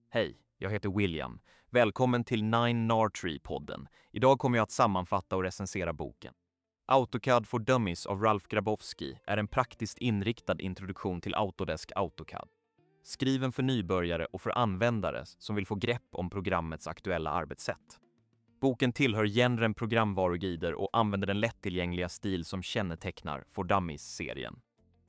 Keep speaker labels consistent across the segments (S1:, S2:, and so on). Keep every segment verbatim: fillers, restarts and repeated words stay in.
S1: Hej, jag heter William. Välkommen till Nine Nartree-podden. Idag kommer jag att sammanfatta och recensera boken. AutoCAD for Dummies av Ralph Grabowski är en praktiskt inriktad introduktion till Autodesk AutoCAD. Skriven för nybörjare och för användare som vill få grepp om programmets aktuella arbetssätt. Boken tillhör genren programvaruguider och använder den lättillgängliga stil som kännetecknar For Dummies-serien.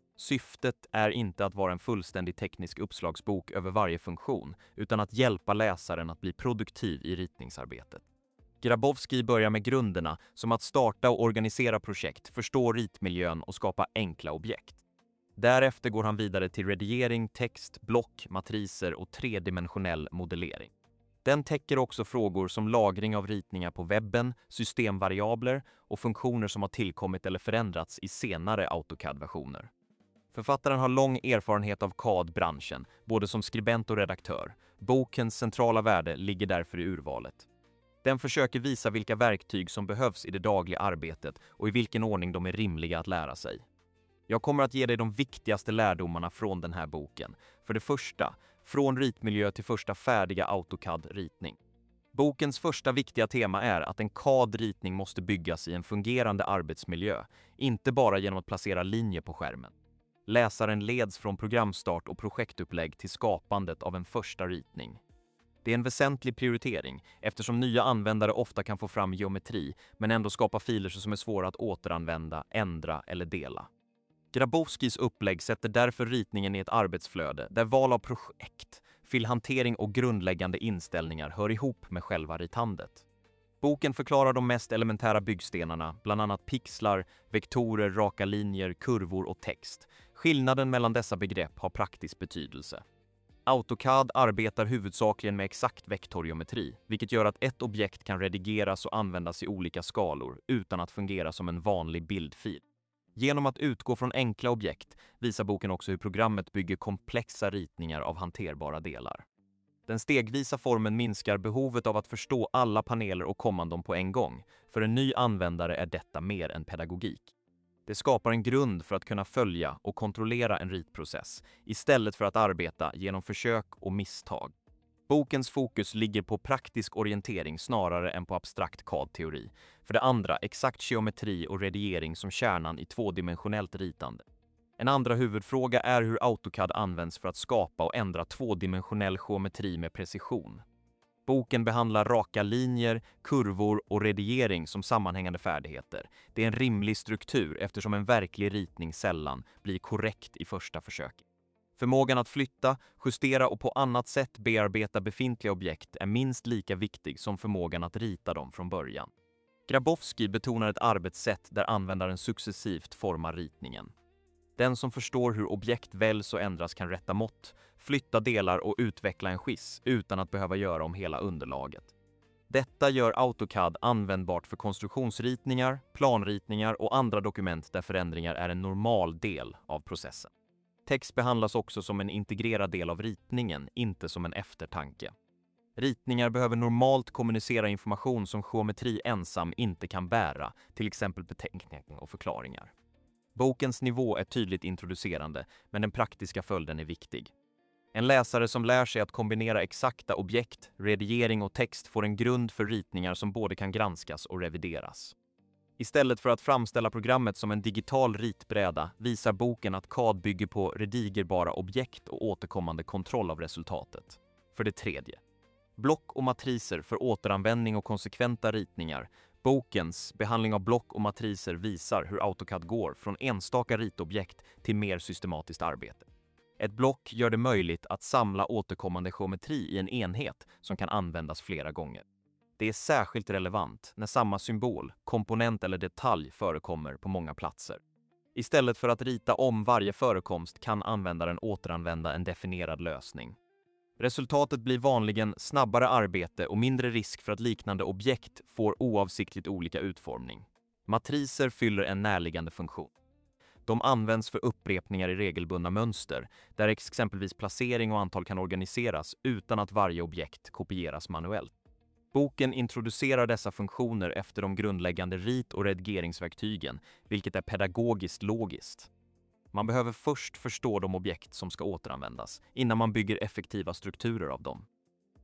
S1: Syftet är inte att vara en fullständig teknisk uppslagsbok över varje funktion, utan att hjälpa läsaren att bli produktiv i ritningsarbetet. Grabowski börjar med grunderna som att starta och organisera projekt, förstå ritmiljön och skapa enkla objekt. Därefter går han vidare till redigering, text, block, matriser och tredimensionell modellering. Den täcker också frågor som lagring av ritningar på webben, systemvariabler och funktioner som har tillkommit eller förändrats i senare AutoCAD-versioner. Författaren har lång erfarenhet av C A D-branschen, både som skribent och redaktör. Bokens centrala värde ligger därför i urvalet. Den försöker visa vilka verktyg som behövs i det dagliga arbetet och i vilken ordning de är rimliga att lära sig. Jag kommer att ge dig de viktigaste lärdomarna från den här boken. För det första, från ritmiljö till första färdiga AutoCAD-ritning. Bokens första viktiga tema är att en C A D-ritning måste byggas i en fungerande arbetsmiljö, inte bara genom att placera linjer på skärmen. Läsaren leds från programstart och projektupplägg till skapandet av en första ritning. Det är en väsentlig prioritering eftersom nya användare ofta kan få fram geometri men ändå skapa filer som är svåra att återanvända, ändra eller dela. Grabowskis upplägg sätter därför ritningen i ett arbetsflöde där val av projekt, filhantering och grundläggande inställningar hör ihop med själva ritandet. Boken förklarar de mest elementära byggstenarna, bland annat pixlar, vektorer, raka linjer, kurvor och text. Skillnaden mellan dessa begrepp har praktisk betydelse. AutoCAD arbetar huvudsakligen med exakt vektorgeometri, vilket gör att ett objekt kan redigeras och användas i olika skalor utan att fungera som en vanlig bildfil. Genom att utgå från enkla objekt visar boken också hur programmet bygger komplexa ritningar av hanterbara delar. Den stegvisa formen minskar behovet av att förstå alla paneler och kommandon på en gång. För en ny användare är detta mer än pedagogik. Det skapar en grund för att kunna följa och kontrollera en ritprocess istället för att arbeta genom försök och misstag. Bokens fokus ligger på praktisk orientering snarare än på abstrakt C A D-teori. För det andra, exakt geometri och redigering som kärnan i tvådimensionellt ritande. En andra huvudfråga är hur AutoCAD används för att skapa och ändra tvådimensionell geometri med precision. Boken behandlar raka linjer, kurvor och redigering som sammanhängande färdigheter. Det är en rimlig struktur eftersom en verklig ritning sällan blir korrekt i första försöket. Förmågan att flytta, justera och på annat sätt bearbeta befintliga objekt är minst lika viktig som förmågan att rita dem från början. Grabowski betonar ett arbetssätt där användaren successivt formar ritningen. Den som förstår hur objekt väljs och ändras kan rätta mått, flytta delar och utveckla en skiss utan att behöva göra om hela underlaget. Detta gör AutoCAD användbart för konstruktionsritningar, planritningar och andra dokument där förändringar är en normal del av processen. Text behandlas också som en integrerad del av ritningen, inte som en eftertanke. Ritningar behöver normalt kommunicera information som geometri ensam inte kan bära, till exempel beteckning och förklaringar. Bokens nivå är tydligt introducerande, men den praktiska följden är viktig. En läsare som lär sig att kombinera exakta objekt, redigering och text får en grund för ritningar som både kan granskas och revideras. Istället för att framställa programmet som en digital ritbräda visar boken att C A D bygger på redigerbara objekt och återkommande kontroll av resultatet. För det tredje. Block och matriser för återanvändning och konsekventa ritningar. Bokens behandling av block och matriser visar hur AutoCAD går från enstaka ritobjekt till mer systematiskt arbete. Ett block gör det möjligt att samla återkommande geometri i en enhet som kan användas flera gånger. Det är särskilt relevant när samma symbol, komponent eller detalj förekommer på många platser. Istället för att rita om varje förekomst kan användaren återanvända en definierad lösning. Resultatet blir vanligen snabbare arbete och mindre risk för att liknande objekt får oavsiktligt olika utformning. Matriser fyller en närliggande funktion. De används för upprepningar i regelbundna mönster, där exempelvis placering och antal kan organiseras utan att varje objekt kopieras manuellt. Boken introducerar dessa funktioner efter de grundläggande rit- och redigeringsverktygen, vilket är pedagogiskt logiskt. Man behöver först förstå de objekt som ska återanvändas, innan man bygger effektiva strukturer av dem.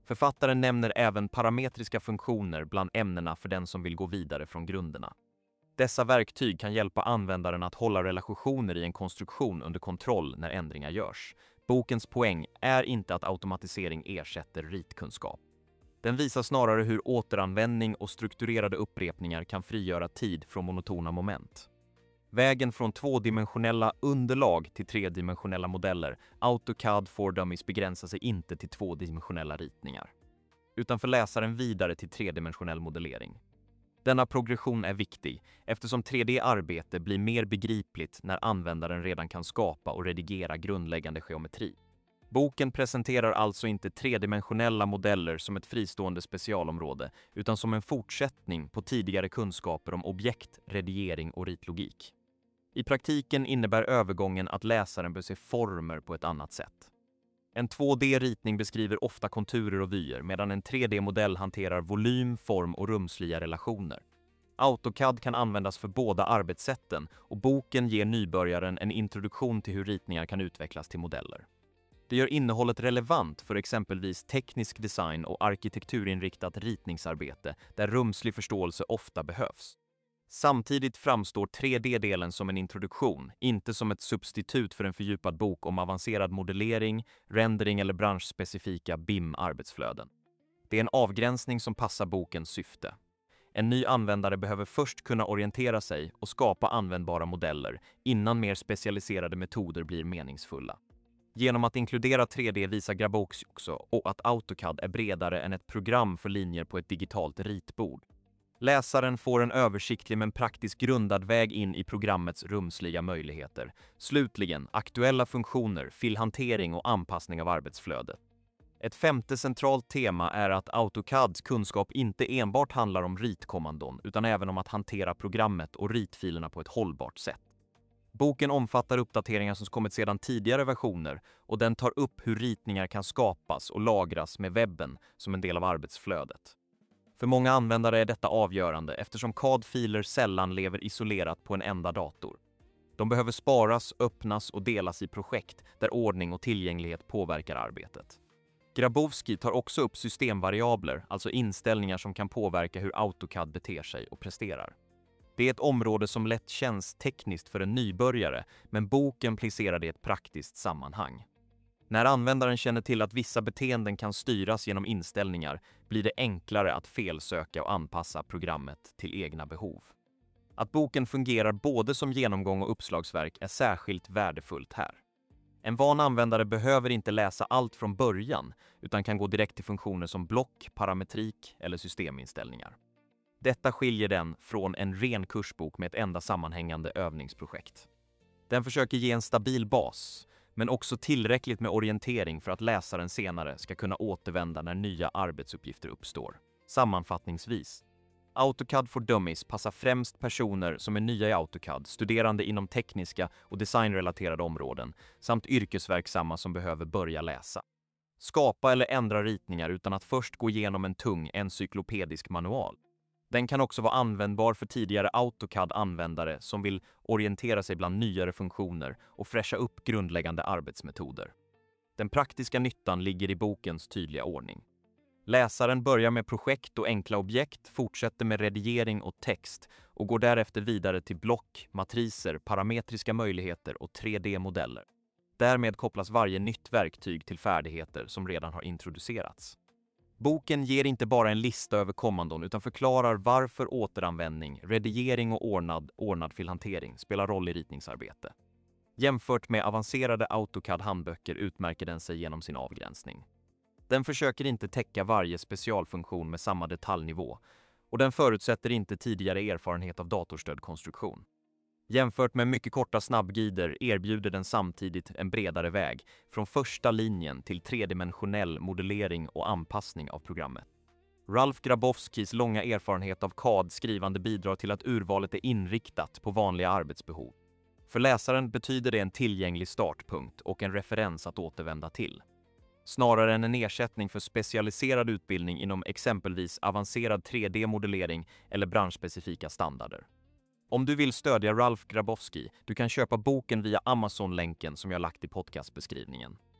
S1: Författaren nämner även parametriska funktioner bland ämnena för den som vill gå vidare från grunderna. Dessa verktyg kan hjälpa användaren att hålla relationer i en konstruktion under kontroll när ändringar görs. Bokens poäng är inte att automatisering ersätter ritkunskap. Den visar snarare hur återanvändning och strukturerade upprepningar kan frigöra tid från monotona moment. Vägen från tvådimensionella underlag till tredimensionella modeller, AutoCAD for Dummies, begränsar sig inte till tvådimensionella ritningar, utan för läsaren vidare till tredimensionell modellering. Denna progression är viktig eftersom tre D-arbete blir mer begripligt när användaren redan kan skapa och redigera grundläggande geometri. Boken presenterar alltså inte tredimensionella modeller som ett fristående specialområde, utan som en fortsättning på tidigare kunskaper om objekt, redigering och ritlogik. I praktiken innebär övergången att läsaren bör se former på ett annat sätt. En två D-ritning beskriver ofta konturer och vyer, medan en tre D-modell hanterar volym, form och rumsliga relationer. AutoCAD kan användas för båda arbetssätten och boken ger nybörjaren en introduktion till hur ritningar kan utvecklas till modeller. Det gör innehållet relevant för exempelvis teknisk design och arkitekturinriktat ritningsarbete där rumslig förståelse ofta behövs. Samtidigt framstår tre D-delen som en introduktion, inte som ett substitut för en fördjupad bok om avancerad modellering, rendering eller branschspecifika B I M-arbetsflöden. Det är en avgränsning som passar bokens syfte. En ny användare behöver först kunna orientera sig och skapa användbara modeller innan mer specialiserade metoder blir meningsfulla. Genom att inkludera tre D visar Grabowski också och att AutoCAD är bredare än ett program för linjer på ett digitalt ritbord. Läsaren får en översiktlig men praktiskt grundad väg in i programmets rumsliga möjligheter. Slutligen, aktuella funktioner, filhantering och anpassning av arbetsflödet. Ett femte centralt tema är att AutoCADs kunskap inte enbart handlar om ritkommandon utan även om att hantera programmet och ritfilerna på ett hållbart sätt. Boken omfattar uppdateringar som kommit sedan tidigare versioner och den tar upp hur ritningar kan skapas och lagras med webben som en del av arbetsflödet. För många användare är detta avgörande eftersom C A D-filer sällan lever isolerat på en enda dator. De behöver sparas, öppnas och delas i projekt där ordning och tillgänglighet påverkar arbetet. Grabowski tar också upp systemvariabler, alltså inställningar som kan påverka hur AutoCAD beter sig och presterar. Det är ett område som lätt känns tekniskt för en nybörjare, men boken placerar det i ett praktiskt sammanhang. När användaren känner till att vissa beteenden kan styras genom inställningar blir det enklare att felsöka och anpassa programmet till egna behov. Att boken fungerar både som genomgång och uppslagsverk är särskilt värdefullt här. En van användare behöver inte läsa allt från början utan kan gå direkt till funktioner som block, parametrik eller systeminställningar. Detta skiljer den från en ren kursbok med ett enda sammanhängande övningsprojekt. Den försöker ge en stabil bas, men också tillräckligt med orientering för att läsaren senare ska kunna återvända när nya arbetsuppgifter uppstår. Sammanfattningsvis, AutoCAD for Dummies passar främst personer som är nya i AutoCAD, studerande inom tekniska och designrelaterade områden, samt yrkesverksamma som behöver börja läsa. Skapa eller ändra ritningar utan att först gå igenom en tung encyklopedisk manual. Den kan också vara användbar för tidigare AutoCAD-användare som vill orientera sig bland nyare funktioner och fräscha upp grundläggande arbetsmetoder. Den praktiska nyttan ligger i bokens tydliga ordning. Läsaren börjar med projekt och enkla objekt, fortsätter med redigering och text och går därefter vidare till block, matriser, parametriska möjligheter och tre D-modeller. Därmed kopplas varje nytt verktyg till färdigheter som redan har introducerats. Boken ger inte bara en lista över kommandon utan förklarar varför återanvändning, redigering och ordnad, ordnad filhantering spelar roll i ritningsarbete. Jämfört med avancerade AutoCAD-handböcker utmärker den sig genom sin avgränsning. Den försöker inte täcka varje specialfunktion med samma detaljnivå och den förutsätter inte tidigare erfarenhet av datorstödd konstruktion. Jämfört med mycket korta snabbguider erbjuder den samtidigt en bredare väg från första linjen till tredimensionell modellering och anpassning av programmet. Ralf Grabowskis långa erfarenhet av C A D-skrivande bidrar till att urvalet är inriktat på vanliga arbetsbehov. För läsaren betyder det en tillgänglig startpunkt och en referens att återvända till. Snarare än en ersättning för specialiserad utbildning inom exempelvis avancerad tre D-modellering eller branschspecifika standarder. Om du vill stödja Ralf Grabowski, du kan köpa boken via Amazon-länken som jag lagt i podcastbeskrivningen.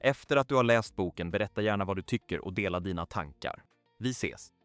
S1: Efter att du har läst boken, berätta gärna vad du tycker och dela dina tankar. Vi ses!